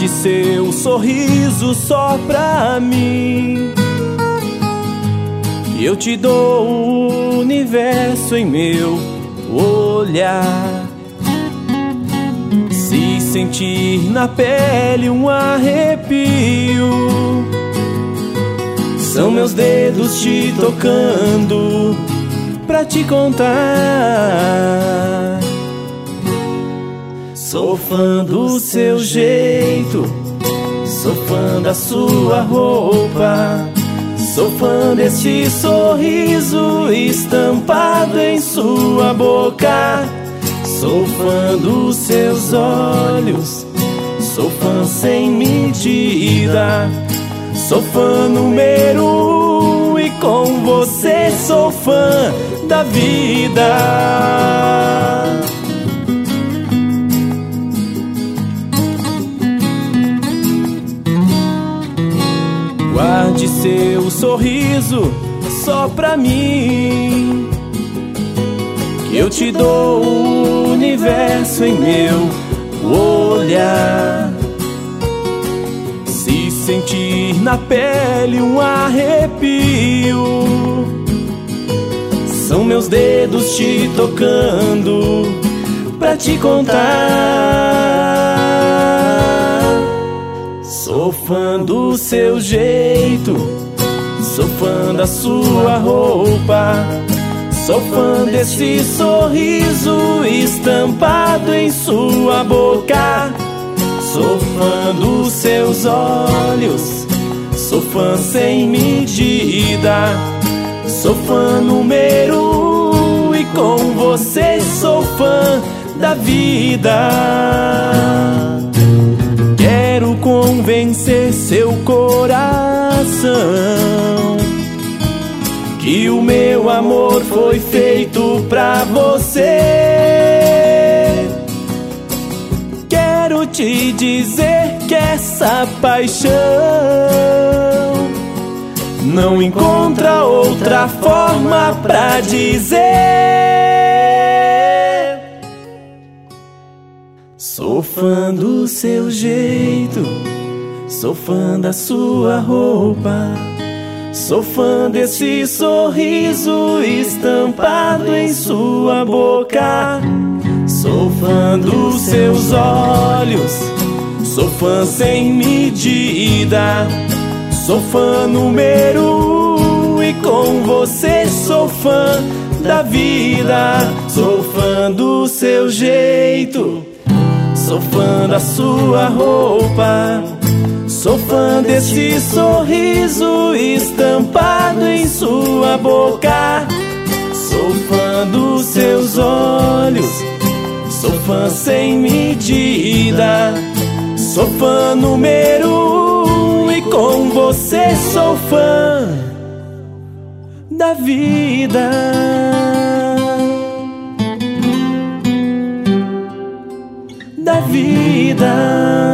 Guarde seu sorriso só pra mim, que eu te dou o universo em meu olhar. Se sentir na pele um arrepio, são meus dedos te tocando pra te contar. Sou fã do seu jeito, sou fã da sua roupa, sou fã desse sorriso estampado em sua boca. Sou fã dos seus olhos, sou fã sem medida, sou fã número 1 e com você sou fã da vida. Guarde seu sorriso só pra mim, que eu te dou o universo em meu olhar. Se sentir na pele um arrepio, são meus dedos te tocando pra te contar. Sou fã do seu jeito, sou fã da sua roupa, sou fã desse sorriso estampado em sua boca. Sou fã dos seus olhos, sou fã sem medida, sou fã número 1 e com você sou fã da vida. Quero convencer seu coração que o meu amor foi feito pra você. Quero te dizer que essa paixão não encontra outra forma pra dizer. Sou fã do seu jeito, sou fã da sua roupa, sou fã desse sorriso estampado em sua boca. Sou fã dos seus olhos, sou fã sem medida, sou fã número 1 e com você sou fã da vida. Sou fã do seu jeito, sou fã da sua roupa, sou fã desse sorriso estampado em sua boca. Sou fã dos seus olhos, sou fã sem medida, sou fã número 1 e com você sou fã da vida. Da vida.